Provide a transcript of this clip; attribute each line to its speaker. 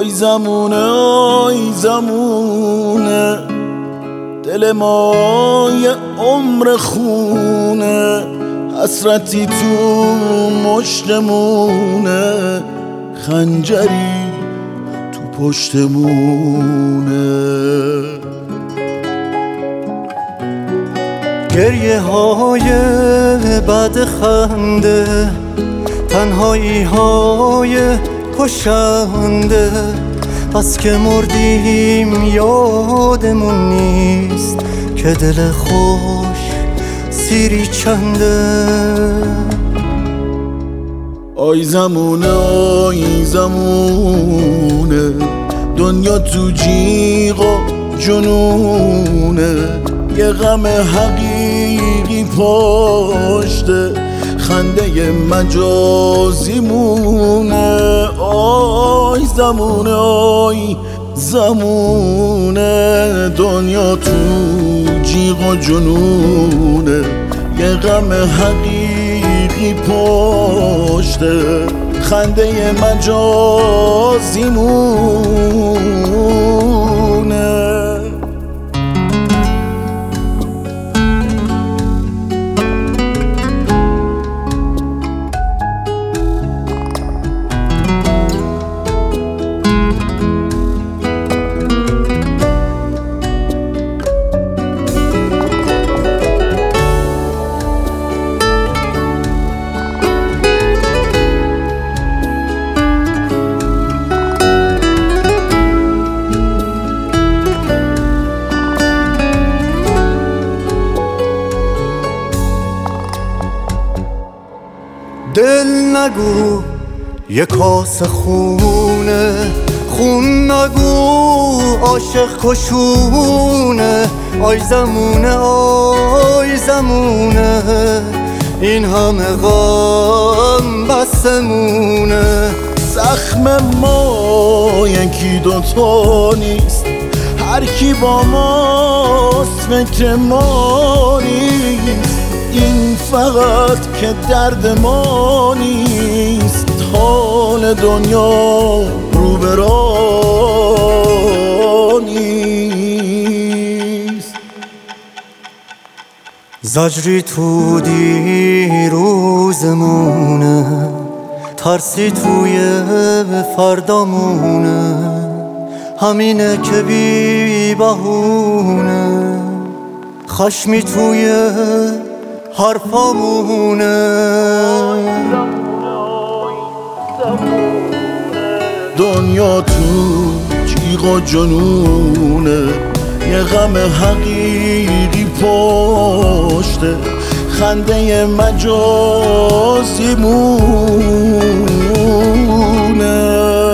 Speaker 1: آی زمونه آی زمونه دل ما یه عمر خونه حسرتی تو مشتمونه خنجری تو پشتمونه
Speaker 2: گریه های بعد خنده تنهایی های کشنده بس که مردیم یادمون نیست که دل خوش سیری چنده
Speaker 1: آی زمونه آی زمونه دنیا تو جیغ و جنونه یه غم حقیقی پشته خنده مجازی مونه آی زمونه آی زمونه دنیا تو جیغ و جنونه یه غم حقیقی پشته خنده مجازی مونه
Speaker 2: دل نگو یه کاسه خونه خون نگو عاشق کشونه آی زمونه آی زمونه این همه غم بسمونه
Speaker 1: زخم ما یکی دوتا نیست هر کی با ماست فکر ما نیست این فقط که درد ما نیست حال دنیا رو به راه نیست
Speaker 2: زجری تو دیروزمونه ترسی توی فردامونه همینه که بی بهونه خشمی توی حرفامونه
Speaker 1: دنیا تو جیغ و جنونه یه غم حقیقی پشته خنده مجازی مونه